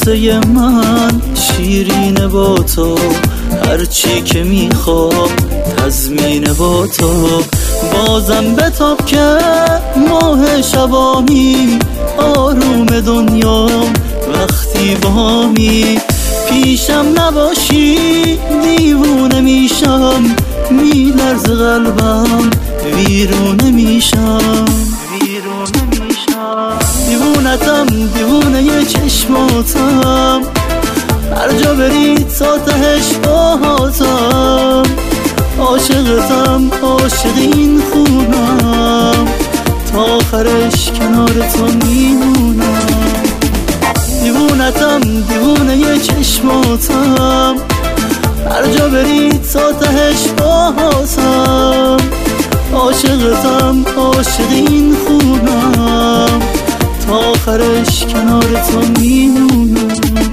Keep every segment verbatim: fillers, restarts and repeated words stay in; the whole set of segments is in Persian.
قصه من شیرینه با تو، هرچی که میخوام تضمینه با تو. بازم بتاب که ماه شبامی، آروم دنیام وقتی بامی. پیشم نباشی دیوونه میشم، میلرز قلبم ویرونه میشم. دیوونتم دیوونه ی چشماتم، هر جا بری تا تهش باهاتم. عاشقتم عاشق این خونم، تا آخرش کنار تو میمونم. دیوونتم دیوونه ی چشماتم، هر جا بری تا تهش باهاتم. عاشقتم عاشق این خونم، تا آخرش کنار تو میمونم.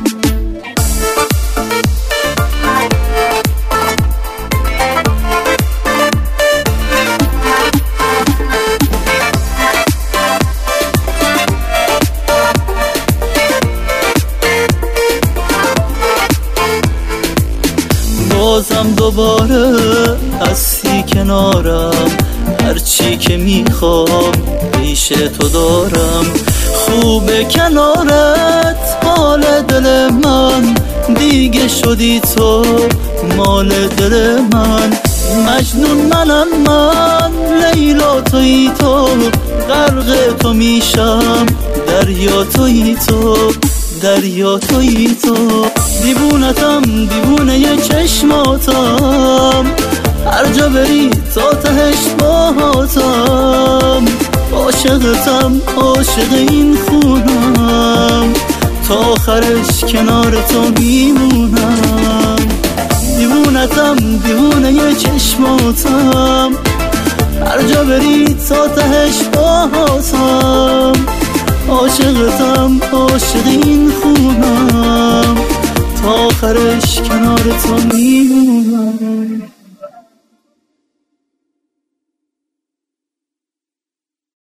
بازم دوباره هستی کنارم، هرچی که میخوام پیش تو دارم. خوبه کنارت حال دل من، دیگه شدی تو مال دل من. مجنون منم من، لیلا تویی تو، غرق تو میشم دریا تویی تو، دریا تویی تو. دیوونتم دیوونه ی چشماتم، هر جا بری تا تهش باهاتم. عاشقتم عاشق این خونم، تا آخرش کنار تو میمونم. دیوونتم دیوونه ی چشماتم، هر جا بری تا تهش باهاتم. عاشقتم عاشق این خونم، تا آخرش کنار تو میمونم.